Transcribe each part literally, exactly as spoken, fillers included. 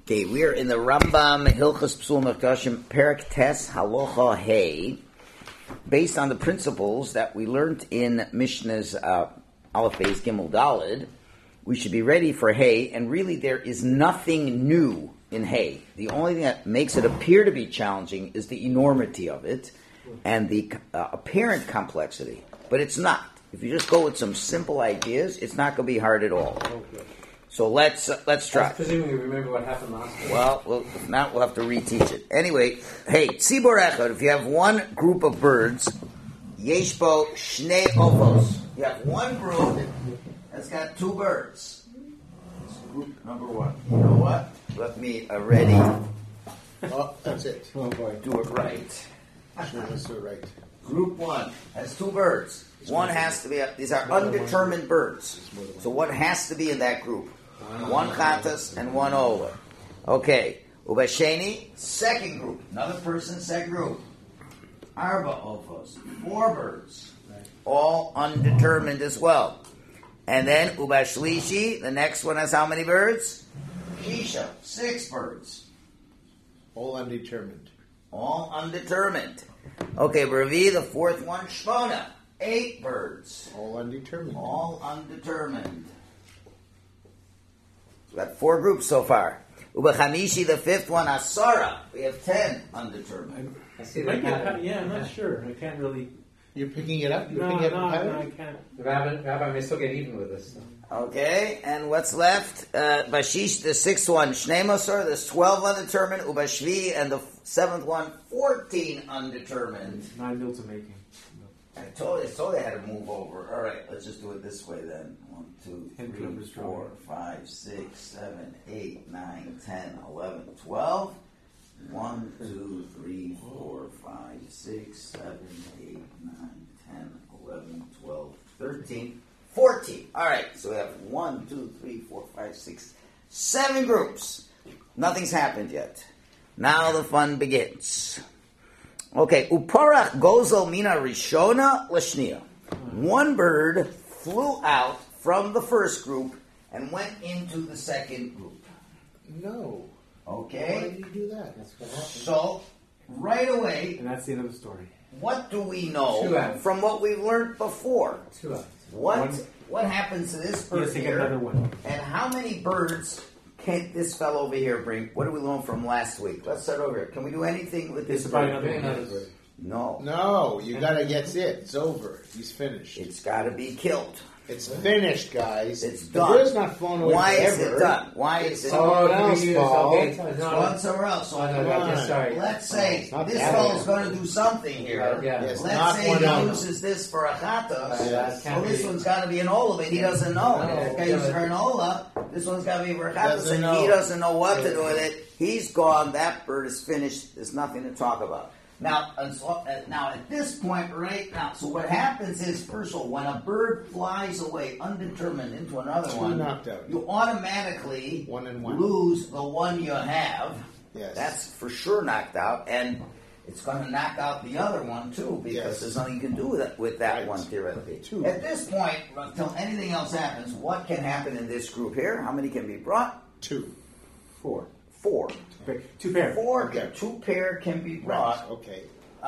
Okay, we are in the Rambam Hilchos Psul Mefkashim Perek Tes Halacha Hey, based on the principles that we learned in Mishnah's uh, Aleph Beis Gimel Daled. We should be ready for Hey, and really there is nothing new in Hey. The only thing that makes it appear to be challenging is the enormity of it and the uh, apparent complexity, but it's not. If you just go with some simple ideas, it's not going to be hard at all. Okay. So let's uh, let's try. That's presuming you remember what happened last time. Well, well, if not, we'll have to reteach it. Anyway, hey, tzibor echad, if you have one group of birds, yeshbo shnei ovos. You have one group that's got two birds. It's group number one. You know what? Let me already Oh, that's it. Oh boy. do it right. Sure, that's it right. Group one has two birds. One has to be, these are undetermined birds. So what has to be in that group? One chatas and one ola. Okay. Ubasheni, second group. Another person, second group. Arba ofos. Four birds. All undetermined as well. And then Ubashlishi, the next one has how many birds? Isha, six birds. All undetermined. All undetermined. Okay, Ravi, the fourth one, Shmona. Eight birds. All undetermined. All undetermined. We got four groups so far. Ubachamishi, the fifth one, Asara. We have ten undetermined. I see Might that be a pattern. pattern. Yeah, I'm not sure. I can't really. You're picking it up? You're No, picking no, up the no, pattern? I can't. The rabbi, rabbi may still get even with this. So. Okay, and what's left? Uh, Bashish, the sixth one, Shnei Mosor, there's twelve undetermined. Ubashvi, and the seventh one, fourteen undetermined. Nine meals of making. I told, I told they had to move over. All right, let's just do it this way then. One, two, Ten three, numbers four, five, six, seven, eight, nine, ten, eleven, twelve. One, two, three, four, five, six, seven, eight, nine, ten, eleven, twelve, thirteen, fourteen. All right, so we have one, two, three, four, five, six, seven groups. Nothing's happened yet. Now the fun begins. Okay, uparach gozel mina rishona l'shnia. One bird flew out from the first group and went into the second group. No. Why Okay? did you do that? That's what happened. So, right away, And that's the end of the story. what do we Two know outs. from what we've learned before? Two outs. What One- what happens to this He has bird to get another here? one. And how many birds can this fellow over here bring? What did we learn from last week? Let's start over here. Can we do anything with this It's about bird? another Bring one. another bird. No. No, you gotta get it. It's over. He's finished. It's got to be killed. It's finished, guys. It's the done. bird's not flown away Why is forever. it done? Why is it Oh, Someone else, do we use- Paul. okay, it's, it's It's not gone somewhere else. So Oh, no, Come okay, on. sorry. let's say it's not this that fellow's bad. going to do something here. Right, yeah. Yes, Let's not say one he owner. uses this for a chata. Yes. So this one's got to be an ola, but he doesn't know. No, This guy yeah, uses but- her an ola. This one's got to be for a chata, Doesn't and he know. doesn't know what to do with it. He's gone. That bird is finished. There's nothing to talk about. Now, and so- uh, now at this point, right now, so what happens is, first of all, when a bird flies away undetermined into another Two one, knocked out. you automatically One and one. lose the one you have. Yes. That's for sure knocked out, and it's going to knock out the other one too, because Yes. there's nothing you can do with that, with that Right. one theoretically. Two. At this point, until anything else happens, what can happen in this group here? How many can be brought? Two. Four. Four. Okay, two pair. Four. Okay. Two pair can be brought. Right. Okay.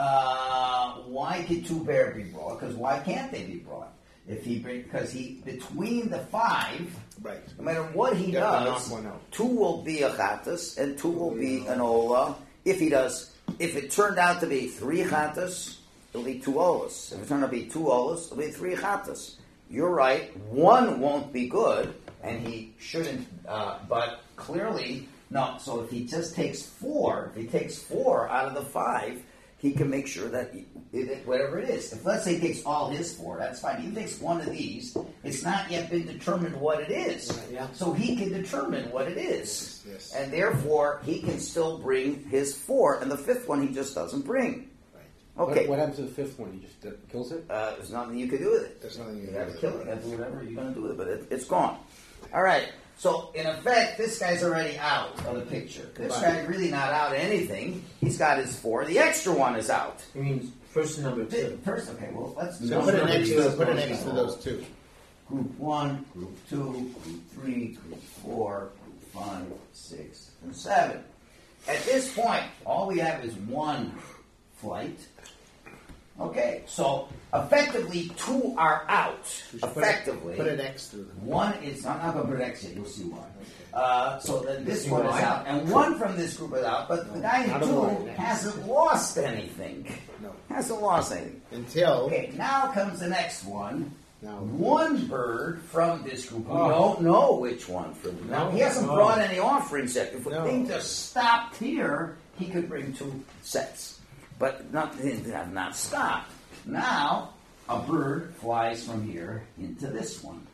Uh, why can two pair be brought? Because why can't they be brought? If he because he between the five, Right. no matter what he You have to does, knock one out. two will be a chatas and two will be an ola. If he does, if it turned out to be three chatas, it'll be two olas. If it turned out to be two olas, it'll be three chatas. You're right. One won't be good, and he shouldn't. Uh, but clearly, no. So if he just takes four, if he takes four out of the five, he can make sure that he, it, whatever it is. If let's say he takes all his four, that's fine. He takes one of these. It's not yet been determined what it is. Right, yeah. So he can determine what it is. Yes. And therefore, he can still bring his four, and the fifth one he just doesn't bring. Right. Okay. What, what happens to the fifth one? He just uh, kills it? Uh, there's nothing you can do with it. There's nothing you You can got to do kill with it. it. You got to do whatever you're going to do with it, but it, it's gone. All right. So, in effect, this guy's already out of the picture. This Right. guy's really not out of anything. He's got his four. The extra one is out. It means person number The two. First, okay, well, let's So number put an number X two to is put an one X to guy. those two. Group one, group two, group three, group four, group five, six, and seven. At this point, all we have is one flight. Okay, so effectively two are out. We should put it- Effectively. Put an X through them. One is, I'm not going to put X yet, you'll see why. Uh, so then this See one is why? out, and one from this group is out, but the guy Not in a two one. hasn't lost anything. No. Hasn't lost anything. Until Okay, now comes the next one. now. One bird from this group. We Oh. don't know which one from. Now he hasn't No. brought any offerings yet. If the No. thing just stopped here, he could bring two sets, but not they have not stopped. Now a bird flies from here into this one.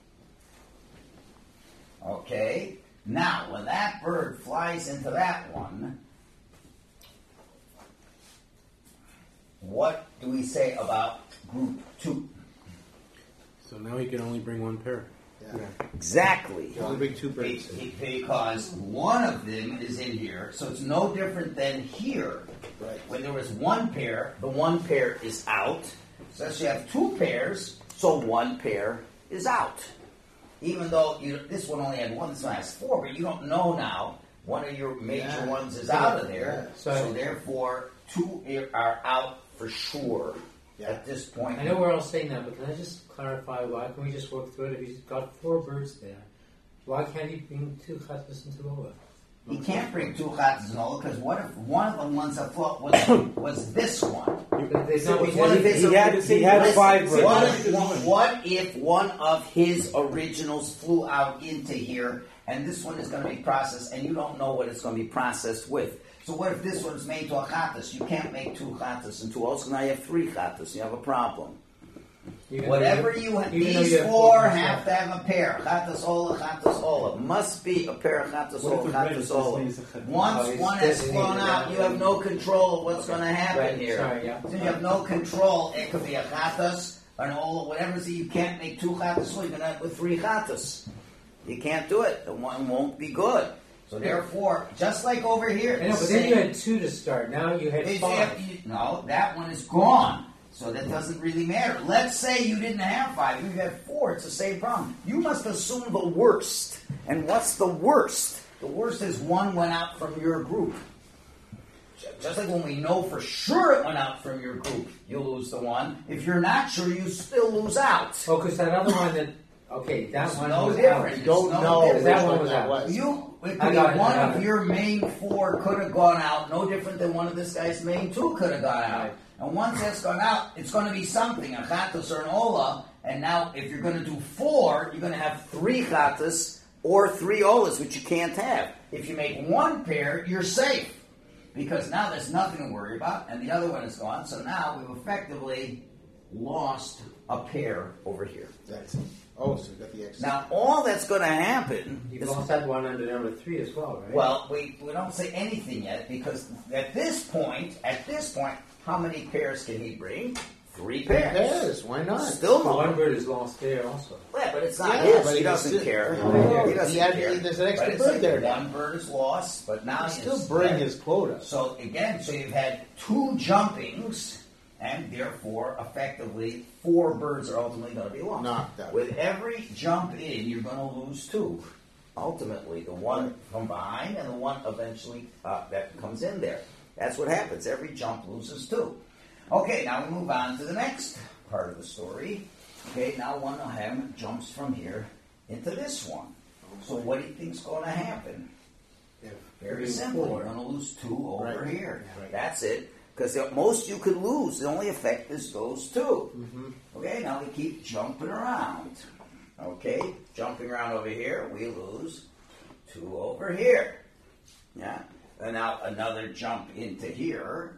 Okay. Now when that bird flies into that one, what do we say about group two? So now he can only bring one pair. Yeah. Exactly. You only bring two Be- birds. be- Because one of them is in here, so it's no different than here. Right. When there was one pair, the one pair is out. So you have two pairs, so one pair is out. Even though you, this one only had one, this one has four, but you don't know now. One of your major Yeah. ones is out of there, Yeah. so, So- therefore two are out for sure Yeah. at this point. I know we're all saying that, but can I just clarify why? Can we just work through it? If he's got four birds there, why can't he bring two chastas and two ola? He can't bring two chatas and all because what if one of the ones that float was was this one? There's So no it was one of his He had- ori- he had listen, five birds. What if, what if one of his originals flew out into here, and this one is going to be processed, and you don't know what it's going to be processed with? So what if this one's made to a chatas? You can't make two chatas and two olas. Now you have three chatas. You have a problem. Even Whatever though you have, even though these you have four birds have there. to have a pair. Chatas ola, chatas ola. Must be a pair of chatas What if ola, the red chatas is ola. designated as a chat? Once Oh, it's one has designated flown out, as you a- have no control of what's going to happen Right, here. sorry, yeah. So you have no control. It could be a chatas, an ola, whatever. So you can't make two chatas. So you're going to end up with three chatas. You can't do it. The one won't be good. So therefore, just like over here, I know, the but then you same- had two to start. Now you had They- five. they- No, that one is gone. So that doesn't really matter. Let's say you didn't have five, you had four, it's the same problem. You must assume the worst. And what's the worst? The worst is one went out from your group. Just like when we know for sure it went out from your group, you lose the one. If you're not sure, you still lose out. Oh, because that other one that okay, that It's one no was different. out. You don't no know different. which That one one was that out. was. You, it I could got be it, one I got of it. your main four could have gone out, no different than one of this guy's main two could have gone out. Right. And once that's gone out, it's going to be something, a chatas or an ola. And now, if you're going to do four, you're going to have three chatas or three olas, which you can't have. If you make one pair, you're safe. Because now there's nothing to worry about, and the other one is gone. So now we've effectively lost a pair over here. That's it. Oh, so you got the X. Now, all that's going to happen You've is lost that one under number three as well, right? well, we, we don't say anything yet because at this point, at this point, how many pairs can he bring? Three pairs. Pairs, why not? Still So no. one bird is lost there also. Yeah, but it's not Yeah, his. but He he doesn't still- care. Oh, he doesn't he had- care. there's an extra But it's bird like there now. One bird is lost, but now You he's still bring his quota. So again, so you've had two jumpings, and therefore, effectively, four birds are ultimately going to be lost. Knocked out. With every jump in, you're going to lose two. Ultimately, the one from behind and the one eventually uh, that comes in there. That's what happens. Every jump loses two. Okay, now we move on to the next part of the story. Okay, now one of them jumps from here into this one. So what do you think's going to happen? Very Lose simple. four. You're going to lose two over Right. here. Right. That's it. Because the most you could lose, the only effect is those two. Mm-hmm. Okay, now we keep jumping around. Okay, jumping around over here, we lose two over here. Yeah. And now another jump into here.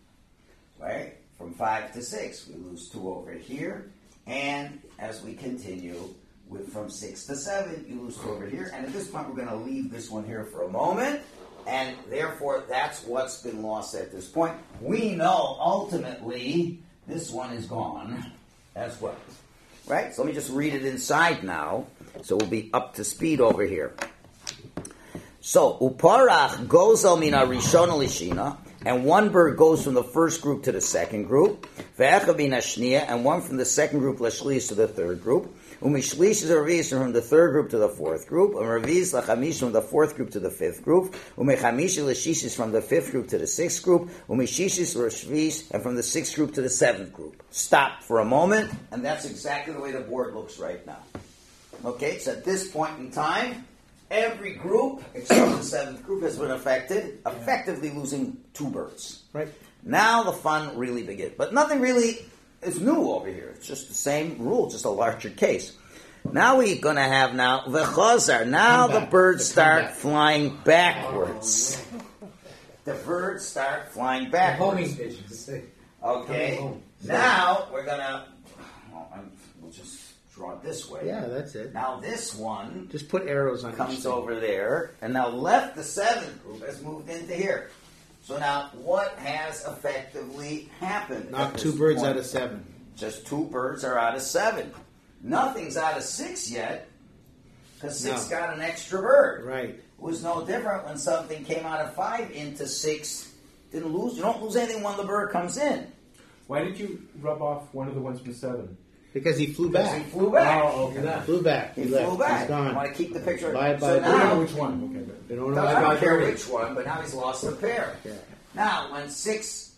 Right? From five to six, we lose two over here. And as we continue with from six to seven, you lose two over here. And at this point, we're going to leave this one here for a moment. And therefore, that's what's been lost at this point. We know ultimately this one is gone as well. Right? So let me just read it inside now. So we'll be up to speed over here. So, uparach gozel mina rishon lishina. and one bird goes from the first group to the second group, ve'echad bin hashniya, and one from the second group l'shlish to the third group, umishlish is a revis from the third group to the fourth group, umrevis l'chamish from the fourth group to the fifth group, umechamish l'shishis from the fifth group to the sixth group, umishishis l'shvish, and from the sixth group to the seventh group. Stop for a moment, and that's exactly the way the board looks right now. Okay, so at this point in time, every group, except the seventh group, has been affected, effectively losing two birds. Right. Now the fun really begins. But nothing really is new over here. It's just the same rule, just a larger case. Now we're going to have now the chazar. Now the birds start flying backwards. The birds start flying The backwards. homing pigeons. Okay. Coming home. Now we're going to, well, I'm- we'll just draw it this way. Yeah, that's it. Now this one Just put arrows on each comes thing. over there, and now left the seventh group has moved into here. So now, what has effectively happened? Knock at two this birds point? out of seven. Just two birds are out of seven. Nothing's out of six yet, because six No. got an extra bird. Right. It was no different when something came out of five into six. Didn't lose. You don't lose anything when the bird comes in. Why did you rub off one of the ones from seven? Because he flew Because back. he flew back. Oh, okay. That. Flew back. He He, flew left. back. He's gone. I want to keep the picture. Bye, so bye, I don't know now, which one. Okay, good. They don't know I don't about care Birdie. which one, but now he's lost a pair. Yeah. Now, when six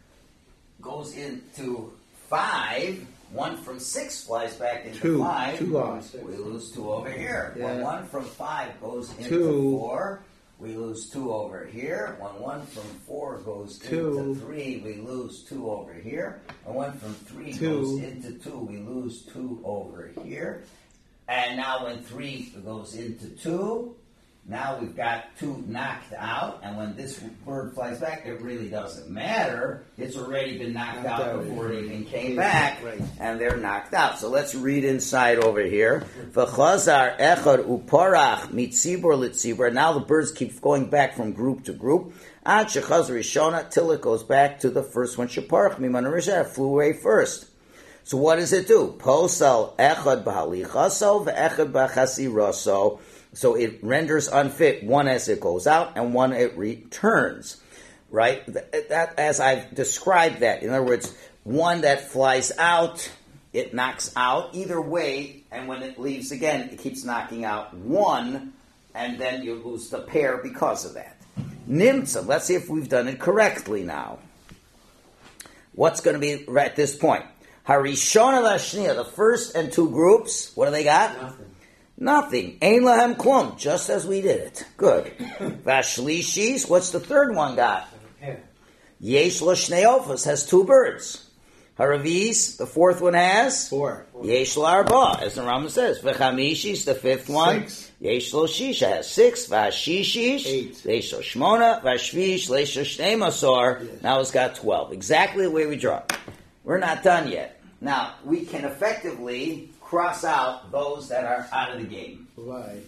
goes into five, one from six flies back into Two. five. Two lost. We lose two over here. When Yeah. one from five goes into Two. four, we lose two over here. When one from four goes Two. into three, we lose two over here. And one from three Two. goes into two, we lose two over here. And now when three goes into two, now we've got two knocked out. And when this bird flies back, it really doesn't matter. It's already been knocked Knocked out out. before it even came Yeah, back. right. And they're knocked out. So let's read inside over here. V'chazar echad uparach mitzibur litzibur. Now the birds keep going back from group to group. Ad shechaz rishona, till it goes back to the first one. Sheparach mimanu rishah, flew away first. So what does it do? Posal echad b'halichaso ve'echad b'chasiraso. So it renders unfit one as it goes out and one it returns. Right? That, that, as I've described that. In other words, one that flies out, it knocks out either way, and when it leaves again, it keeps knocking out one, and then you lose the pair because of that. Nimtza, let's see if we've done it correctly now. What's going to be at this point? Harishona Vashnia, the first and two groups, what do they got? Nothing. Nothing. Ein lahem klum, just as we did it. Good. Vashlishis, what's the third one got? Yeah. Yesh lo shnei ofos, has two birds. Haravis, the fourth one has? Four. Yesh lo arba, as the Rambam says. V'chamishis, the fifth one. Six. Yesh lo shisha, has six. Vashishish, Eight. yesh lo shmona. Vashvish, yesh lo shnei masor. Now it's got twelve. Exactly the way we draw it. We're not done yet. Now, we can effectively cross out those that are out of the game. Why?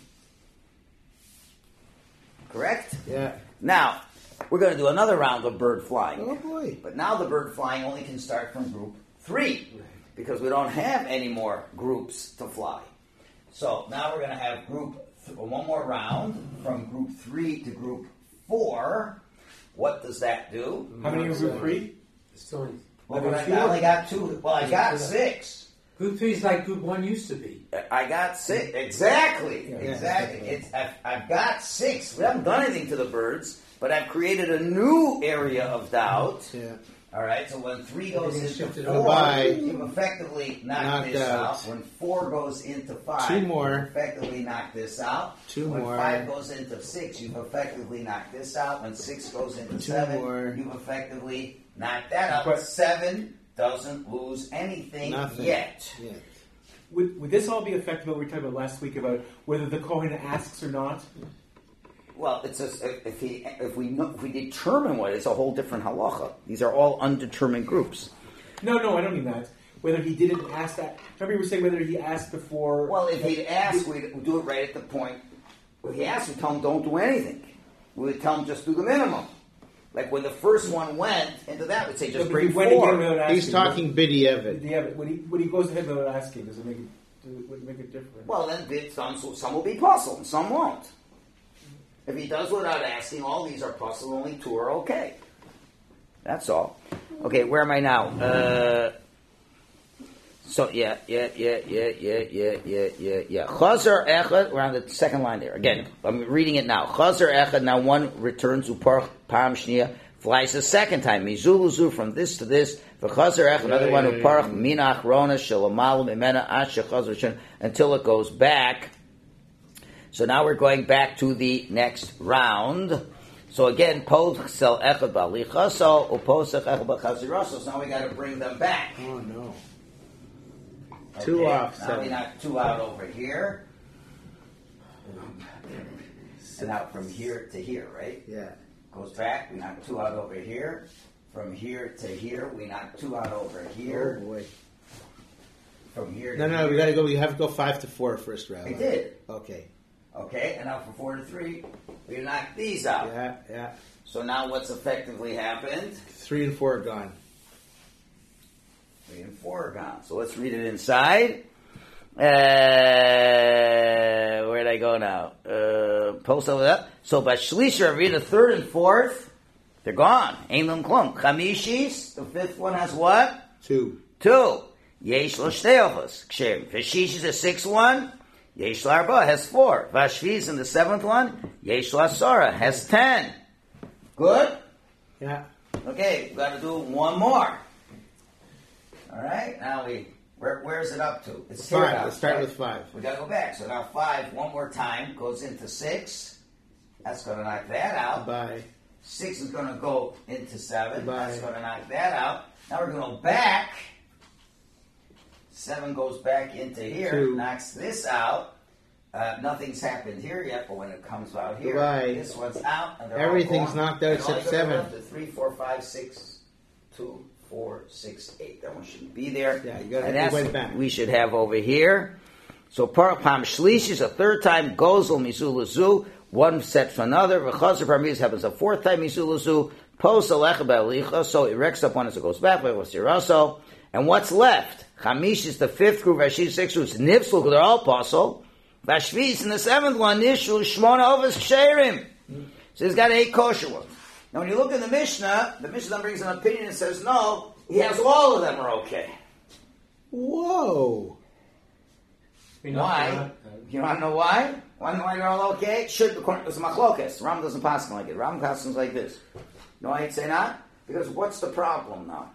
Correct? Yeah. Now, we're going to do another round of bird flying. Oh boy. But now the bird flying only can start from group three, because we don't have any more groups to fly. So now we're going to have group th- one more round from group three to group four. What does that do? How many are group three? So Well, Like I, two? I only got two. Well, I got six. group three is like group one used to be. I got six. Exactly. Yeah. Exactly. It's, I've, I've got six. We haven't done anything to the birds, but I've created a new area of doubt. Yeah. All right, so when three goes Everything into shifted four, over. Bye. you've effectively knocked, Knocked this out. out. When four goes into five, Two more. you've effectively knocked this out. Two when more. five goes into six, you've effectively knocked this out. When six goes into Two seven, more. you've effectively knocked that out. But- seven doesn't lose anything Nothing. yet. Yeah. Would, would this all be affected what we were talking about last week about whether the Kohen asks or not? Well, it's a, if he if we know, if we determine what, it's a whole different halacha. These are all undetermined groups. No, no, I don't mean that. Whether he didn't ask that. Remember you were saying whether he asked before. Well, if he'd asked, we'd do it right at the point. If he asked, we'd tell him don't do anything. We would tell him just do the minimum. Like when the first one went into that, we'd say No, just but bring he went again four. without asking. He's talking Biddy Evid. Yeah, but when he when he goes ahead without asking, does it make it does it, would it make it different? Well, then bit- some some will be puzzled, and some won't. If he does without asking, all these are puzzled. Only two are okay. That's all. Okay, where am I now? Uh, so yeah, yeah, yeah, yeah, yeah, yeah, yeah, yeah, yeah. Chazer echad. We're on the second line there again. I'm reading it now. Chazer echad. Now one returns uparch pam shnia, flies a second time. Mizuluzu from this to this. V'chazer echad. Another one uparch minach rona shalamalu mimena asher chazer shen until it goes back. So now we're going back to the next round. So again, posel echad balichaso uposech echad b'chaziraso. So now we got to bring them back. Oh no. Okay, Two off, now seven. we knock two out over here. And out from here to here, right? Yeah. Goes back, we knock two out over here. From here to here, we knock two out over here. Oh boy. From here to No, no, here. we gotta go. We have to go five to four first round. We did. Okay. Okay, and now from four to three, we knock these out. Yeah, yeah. So now what's effectively happened? Three and four are gone. Three and four are gone. So let's read it inside. Uh, where'd I go now? Uh, post over that. So by Shlisha, read the third and fourth. They're gone. Ain't them klum. Chamishis, the fifth one has what? Two. Two. Yesh lo shteochos. Kshem. Vashish is the sixth one. Yesh lo arba has four. Vashviz in the seventh one. Yesh lo asara has ten. Good? Yeah. Okay, we've got to do one more. All right, now we, where, where's it up to? It's here Five. now, Let's start right? with five. We got to go back. So now five, one more time, goes into six. That's going to knock that out. Bye. Six is going to go into seven. Bye. That's going to knock that out. Now we're going to go back. Seven goes back into here, Two. knocks this out. Uh, nothing's happened here yet, but when it comes out here, Goodbye. this one's out. And they're Everything's all gone. knocked out And all except you got seven. left is three, four, five, six, two, four, six, eight. That one shouldn't be there. Yeah, you gotta- and you that's went what back. we should have over here. So Parach Pam Shlish is a third time. Gozel Mizulazu. One set for another. V'chazer Parmiz happens a fourth time. Mizulazu. Pos Alecha Ba'alicha. So it wrecks up one as it goes back. Also. And what's left? Chamish is the fifth group. Vashish six groups. Nifsul. They're all apostle. Vashviz in the seventh one. Nishu Shmona Ovas Ksherim. So he's got eight kosher ones. Now when you look in the Mishnah, the Mishnah brings an opinion and says, no, he has all of them are okay. Whoa. We know Why? that. You want to know why? Why, why they're all okay? Should according to machlokes. Ram doesn't pass like it. Ram passes like this. No, I'd say not. Because what's the problem now?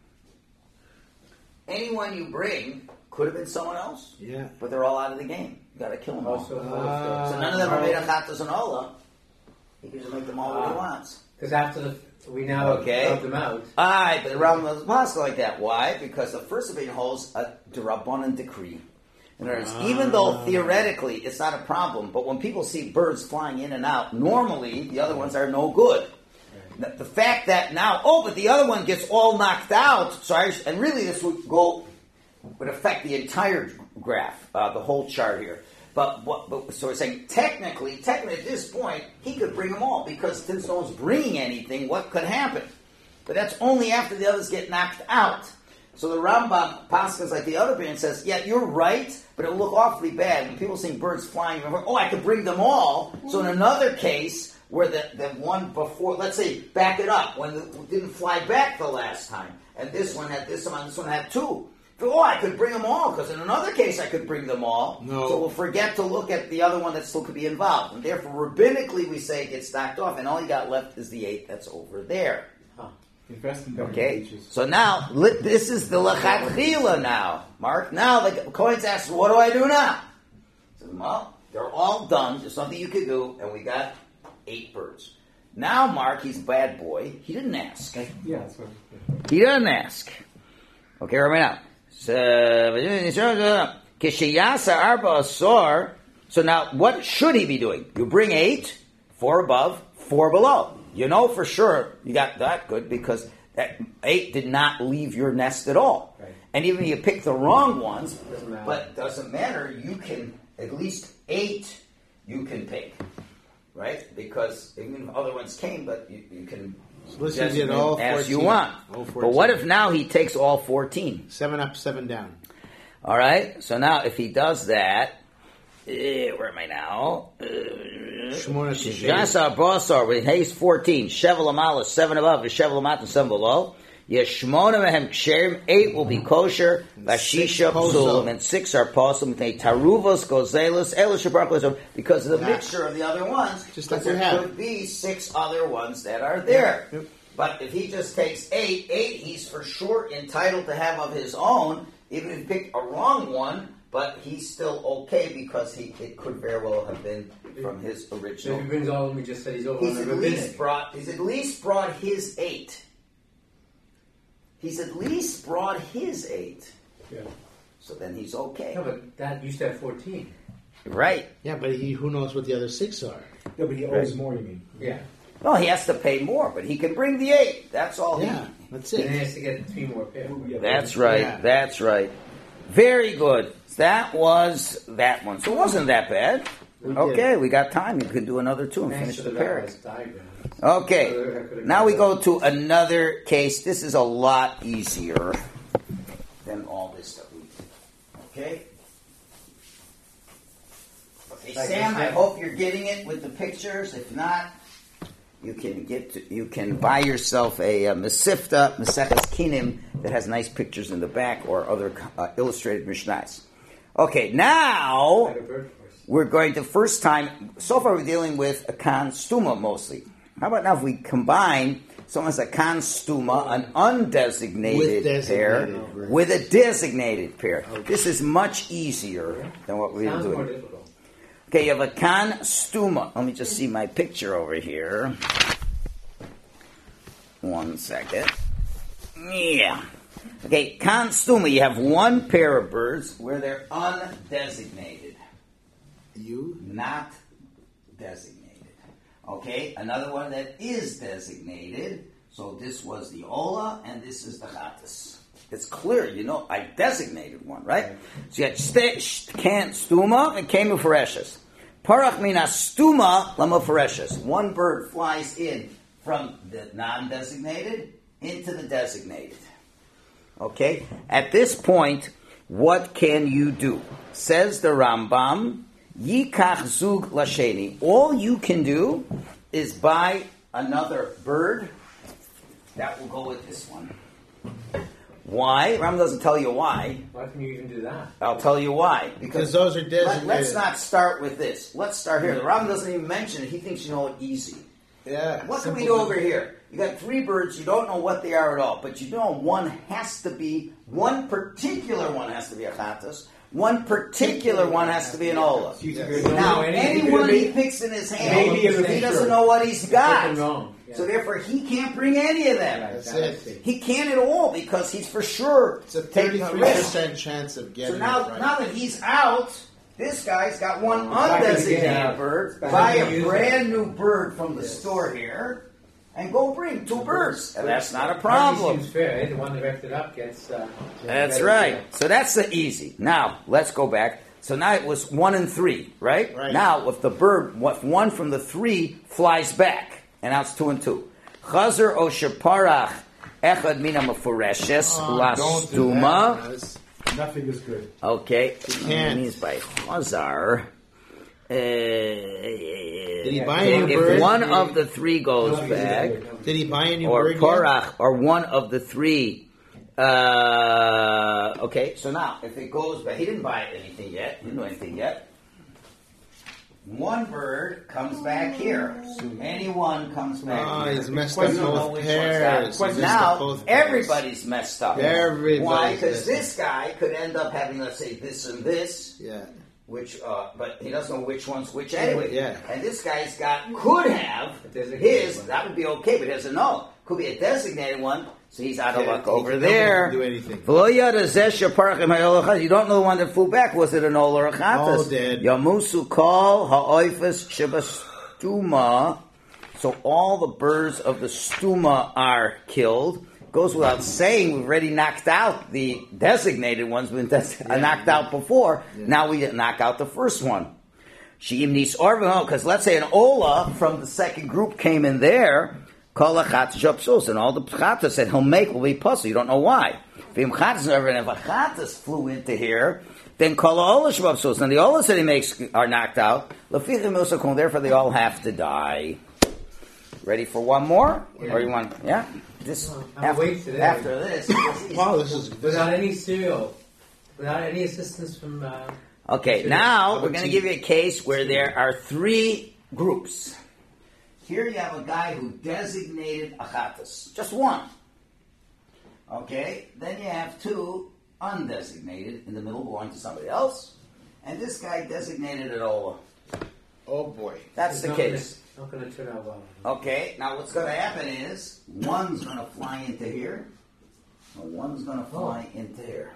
Anyone you bring could have been someone else, Yeah. but they're all out of the game. You got to kill them all. Also, Ah. So none of them are made of chatas and ola. He can just make them all what he wants. because after the we now Okay. rub them out. Aye, but the Ram doesn't pass like that. Why? Because the first opinion holds a D'Rabbanan decree. In other words, even though theoretically it's not a problem, but when people see birds flying in and out, normally the other ones are no good. The, the fact that now, oh, but the other one gets all knocked out, so I, and really this would go, would affect the entire graph, uh, the whole chart here. But, what, but so we're saying technically, technically at this point, he could bring them all, because since no one's bringing anything, what could happen? But that's only after the others get knocked out. So the Rambam Paskas, like the other opinion, says, yeah, you're right, but it'll look awfully bad when people see birds flying. Oh, I could bring them all. So in another case, where the, the one before, let's say, back it up, when it didn't fly back the last time, and this one had this one, this one had two. Oh, I could bring them all, because in another case I could bring them all. No. So we'll forget to look at the other one that still could be involved. And therefore, rabbinically, we say it gets knocked off, and all you got left is the eight that's over there. Invest in better Okay, beaches. so now li- this is the lachatchila now, Mark. Now the Kohen's asks, "What do I do now?" He says, "Well, they're all done. There's nothing you can do, and we got eight birds." Now, Mark, he's a bad boy. He didn't ask. Yeah, that's what. He doesn't ask. Okay, right now. So, Kishiyasa arba asor. So now, what should he be doing? You bring eight, four above, four below. You know for sure you got that good because that eight did not leave your nest at all. Right. And even if you pick the wrong ones, Doesn't matter. but it doesn't matter, you can, at least eight you can pick. Right? Because even if other ones came, but you, you can So let's say he did designate all as you fourteen. want. All But fourteen. what if now he takes all fourteen? Seven up, seven down. All right. So now, if he does that, eh, where am I now? Uh, Shmona Tisha. Shasa Basar with haste fourteen. Shevel Amal is seven above, and Shevel Amat is seven below. Yeshmona Mehem Ksherim, eight will be kosher. Vashisha Psulim, and six are possum. They Taruvos, Gozelos, Elish Barkos, because of the mixture of the other ones. Just but like we there have. could be six other ones that are there. But if he just takes eight, eight he's for sure entitled to have of his own, even if he picked a wrong one, but he's still okay because he it could very well have been from his So original. if he brings all of them, we just said he's over He's on at the least rabbinic. brought. He's at least brought his eight. He's at least brought his eight. Yeah. So then he's okay, No, but that used to have fourteen. right? Yeah, but he, who knows what the other six are? No, but he owes more, you mean? Yeah. No, he has to pay more, but he can bring the eight. That's all. Yeah, He, that's And then he it. has to get three more pairs. Yeah. that's right. Yeah. That's right. Very good. That was that one. So it wasn't that bad. We did. Okay, we got time. You can do another two and Thanks finish to the the pair. Rabbi's diagram. Okay. Now we go to another case. This is a lot easier than all this that we did. Okay? Okay, Thank Sam, you, I Sam. hope you're getting it with the pictures. If not, you can get to, you can buy yourself a, uh Mesifta, Maseches Kinim, that has nice pictures in the back or other uh, illustrated Mishnais. Okay, now Like a bird force. we're going to first time, so far we're dealing with a kan stuma mostly. How about now if we combine someone's a kan stuma, an undesignated With designated, pair, right. with a designated pair. This is much easier than what we were Sounds more doing. difficult. Okay, you have a kan stuma. Let me just see my picture over here. One second. Yeah. Okay, kan stuma, you have one pair of birds where they're undesignated. You? Not designated. Okay, another one that is designated. So this was the Ola, and this is the Chattas. It's clear, you know, I designated one, right? So you had st- can stuma and kemu fereshes. Parach mina stuma lama fereshes. One bird flies in from the non-designated into the designated. Okay? At this point, what can you do? Says the Rambam, Yikach zug lasheni. All you can do is buy another bird that will go with this one. Why? Rambam doesn't tell you why. Why can you even do that? I'll tell you why. Because those are designated. Let, us not start with this. Let's start here. The Rambam doesn't even mention it. He thinks you know it easy. Yeah. What can we simple do over here? You got three birds, you don't know what they are at all, but you know one has to be, one particular one has to be a Chattas, one particular one has to be an Ola. So you Yes. you don't Now, know anything. anyone You he could picks in his hand, Maybe he it's a doesn't sure. know what he's be got. something wrong. Yeah. So therefore, he can't bring any of them. Right, That's that I it. see. He can't at all because he's for sure It's a taking a thirty-three risk. percent chance of getting So now, it right. now that he's out, this guy's got one Back again. undesignated bird. Back Buy to a use it. brand new bird from the Yes. store here, and go bring two birds. And that's not a Hardly problem. Seems fair. eh? The one that wrecked it up gets. Uh, That's better right. deal. So that's the easy. Now let's go back. So now it was one and three, right? Right. Now if the bird, if one from the three flies back, and now it's two and two. Chazer o sheparach echad mina mefureshes Oh, don't do that, lastuma. Russ. Nothing is good. Okay, can't. it means by Chazar. Uh, Did he Yeah, buy a new if bird? one of the three goes No, he's back, good. Did he buy a new or bird yet? Korach, or one of the three, uh, okay, so now, if it goes back, he didn't buy anything yet, he didn't do anything yet. One bird comes back here. Anyone comes back Oh, here. he's messed You up don't know both which pairs. one's got- He messed up Now, both pairs. everybody's messed up. Everybody's Why? Because messed this guy could end up having, let's say, this and this, Yeah. which, uh, but he doesn't know which one's which anyway. Yeah. And this guy's got, could have A designated his, one. that would be okay, but he doesn't know. Could be a designated one, so he's out of Yeah, luck he over can- there. nobody can do anything. You don't know the one that flew back. Was it an Ola or a Chattas? All dead. Yamusu kol ha'oifas shebastuma. So all the birds of the stuma are killed. Goes without saying, we've already knocked out the designated ones, been des- Yeah. knocked out before. Now we didn't knock out the first one. Because let's say an Ola from the second group came in there, Kol ha'chattas shapsus, and all the chattas that he'll make will be puzzle. You don't know why. If a chattas flew into here, then kol ha'ola shebabsus, and the olas that he makes are knocked out. Lefichim musakun, therefore they all have to die. Ready for one more? Yeah. Or you want, yeah? This, I'm after, waiting today. after this. Wow, this is Without any cereal, without any assistance from. Uh, Okay, Sure. now we're going to give you a case where there are three groups. Here you have a guy who designated a chatas, just one. Okay, then you have two undesignated in the middle belonging to somebody else, and this guy designated an ola. oh boy. That's the not case. Gonna, not going to turn out well. Okay, now what's going to happen is one's going to fly into here, and one's going to fly into here.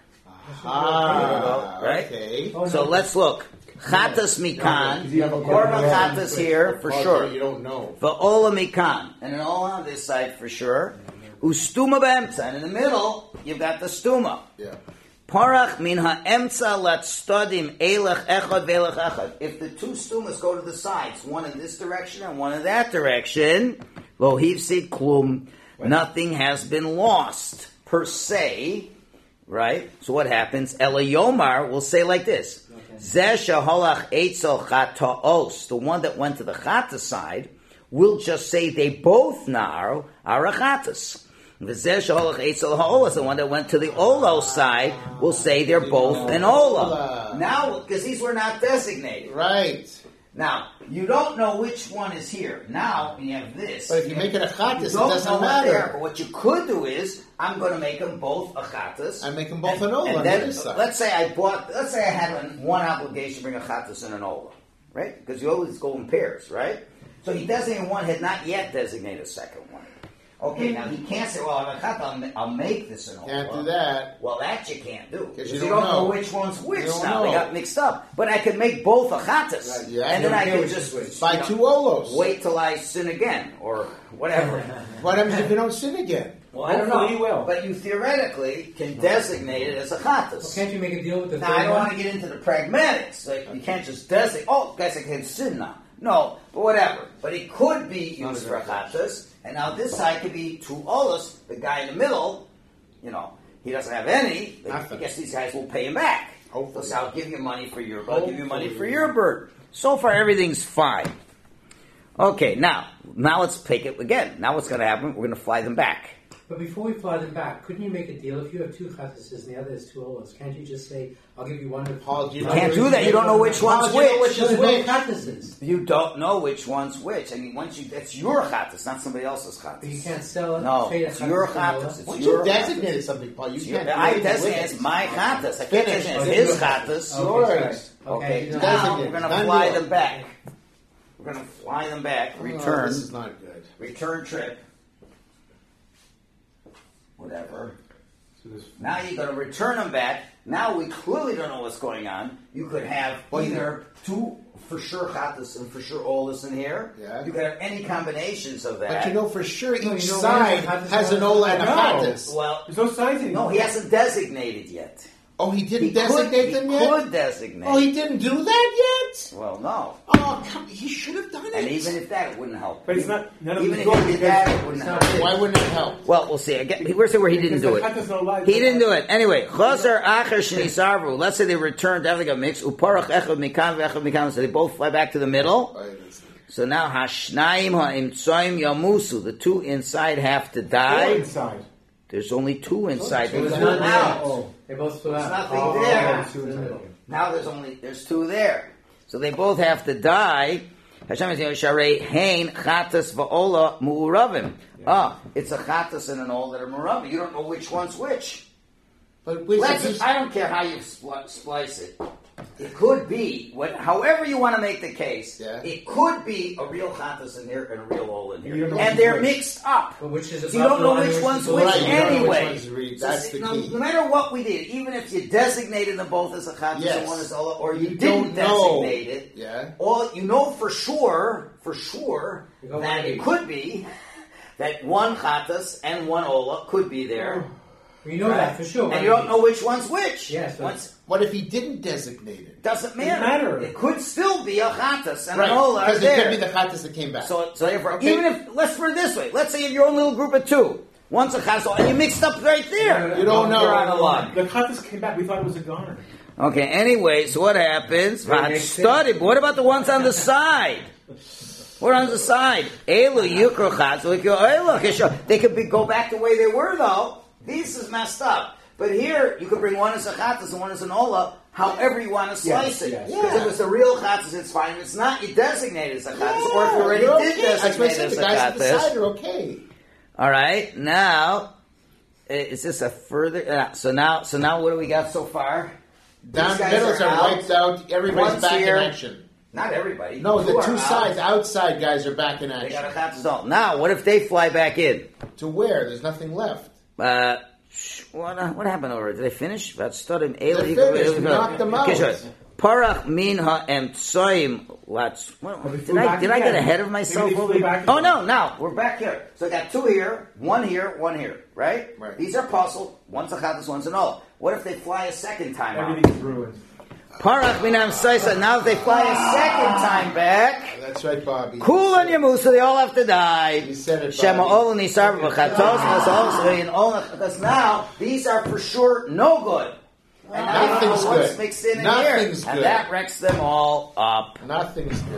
Ah, Right? okay. Oh, So no. let's look. Chatas mikan, you have a korban corner chatas here for Part sure. that You don't know. Va'ola mikan, and an ola on this side for sure. Ustuma b'emtza, and in the middle you've got the stuma. Yeah. Parach min ha'emtza latstadim elech echad ve'elech echad. If the two stumas go to the sides, one in this direction and one in that direction, lo hivsid klum, nothing has been lost per se. Right? So what happens? Elayomar will say like this. Zeh sheholach eitzel chataos, the one that went to the chata side, will just say they both nar are a chatas. V'zeh sheholach eitzel ha'olas, the one that went to the olo side, will say they're both an ola. Now, because these were not designated. Right. Now, you don't know which one is here. Now, when you have this. But if you make it a you chatas, it don't know doesn't what they are, matter. But what you could do is, I'm going to make them both a chatas. I make them both and, an ola and on then, the other side. let's say I bought, let's say I had an, one obligation to bring a chatas and an ola, right? Because you always go in pairs, right? So he designated one, had not yet designated a second one. Okay, now he can't say, well, I'm a chata, I'll, I'll make this an ola. Can't do that. Well, that you can't do. Because you you, don't don't know. know. which one's which You don't now. They know. got mixed up. But I could make both a chatas. Right, yeah, and you then I don't could care just which is which. Buy you know, two olos. wait till I sin again, or whatever. What happens if you don't sin again? Well, I don't know. Hopefully you will. But you theoretically can designate it as a chatas. Well, can't you make a deal with the Now, third I don't one? want to get into the pragmatics. Like, you can't just designate, oh, guys, I can sin now. No, but whatever. But it could be used for chatas, and now this side could be two olas. The guy in the middle, you know, he doesn't have any. I Nothing. guess these guys will pay him back. Hopefully. So I'll give you money for your bird. I'll give you money for your bird. So far, everything's fine. Okay, now, now let's take it again. Now what's going to happen? We're going to fly them back. But before we fly them back, couldn't you make a deal? If you have two chatases and the other is two olas, can't you just say, I'll give you one to Paul, you You can't do that. You don't know which one's you know which. which There's is no which? chatases. You don't know which one's which. I mean, once you, that's your chatas, not somebody else's chatas. But you can't sell it. No, trade a it's your chatas for an chatas. ola. It's Once your you designated something, Paul, you It's can't. your- do I anything with designate it. it's my chatas. I can't Finished. designate Okay, it's his yours. chatas. Okay, Yours. sorry. Okay, you now know- we're Designated. going to Done fly deal. them back. We're going to fly them back. Oh, Return. this is not good. Return trip. Whatever. So this, Now you're going to return them back. Now we clearly don't know what's going on. You could have either two for sure chatas and for sure olas in here. Yeah. You could have any combinations of that. But you know for sure each No, you know side what? has an ola and a No. chatas. well, There's no signs anymore. no, he hasn't designated yet. Oh, he didn't He designate could, them he yet? could designate. Oh, he didn't do that yet? Well, no. Oh, come, he should have done it. And even if that, it wouldn't help. But it's even not- none of even them if go he did because that, it wouldn't it's help. not- Why wouldn't it help? Well, we'll see. Again, where's where he didn't do it? Because the chatas no lies. He didn't do it. Anyway, Chaser Acher Shnisarvu. Let's say they returned, definitely got mixed. Uparach Echad Mikan V'Echad Mikan. So they both fly back to the middle. Oh, it's- So now Hashnaim Ha'imtsoim Yamusu. The two inside have to Four die. inside. There's only two inside. So There's there's one nothing out. Oh, they both flew There's out. nothing Oh, there. okay, two in the middle. Now there's only there's two there. So they both have to die. Hashem is Sharei Hain Chatas Va'ola Mu'uravim. Ah, it's a Chatas and an Ola that are Mu'uravim. You don't know which one's which. But wait, Let's, so this- I don't care how you spl- splice it. It could be, what, however you want to make the case, Yeah. it could be a real Chatas in here and a real Ola in You here. don't know And which they're which. mixed up. But which is So you don't know which which one's is the which Right, you don't know which anyway. one's re- So that's see, the no, key. no matter what we did, even if you designated them both as a Chatas Yes. and one as Ola, or you, You didn't don't know. designate it, Yeah. all you know for sure, for sure, You go that right. it could be that one Chatas and one Ola could be there. You know that for sure. And you don't know which one's which. Yes, but- Once, What if he didn't designate it? doesn't matter. Doesn't matter. It could still be a chatas and Right, an ola are because it there. could be the chatas that came back. so, so therefore, Okay. even if let's put it this way, let's say you have your own little group of two, one's a chatas and you mixed up right there. You don't know. You're out of line. The chatas came back. We thought it was a goner. Okay, anyway, so what happens? Study. What about the ones on the side? What on the side? Elu yukro chatz. They could be, go back the way they were, though. This is messed up. But here, you could bring one as a chatzis and one as an ola, however you want to slice Yes, it. yes. Because Yeah. if it's a real chatzis, it's fine. If it's not, you designate it as a chatzis. Yeah, Or if you already you're did okay. That's what I designate it said. as The a guys at the chatzis. side are okay. All right, now, i- is this a further... Uh, so now, so now what do we got so far? Down These the guys middles are are out. wiped out. Everybody's One's back here. in action. Not everybody. No, the are two out. sides, outside guys are back in They got a action. chatzis all. Now, what if they fly back in? To where? There's nothing left. Uh, sh- what, uh, what happened over? Did they finish? That's studying. They finished. We knocked them out. Parach min ha'em tsoim lats. What- we Did flew I back did I get again. ahead of Maybe myself? they flew over- back Oh again. no, now we're back here. So I got two here, one here, one here. Right? Right. These are puzzled. One's a chatas, one's an ola. What if they fly a second time out? Everything's ruined. Parach min ha'em tsoisa. Now if they fly a second time back. That's right, Bobby. Cool on your moose, so they all have to die. You said it, Shema Bobby. ol nisar v'chatos v'chatos v'chatos, because now these are for sure no good. And now you don't Nothing's know what's good. mixed in in Nothing's here, and good. that wrecks them all up. Nothing's good.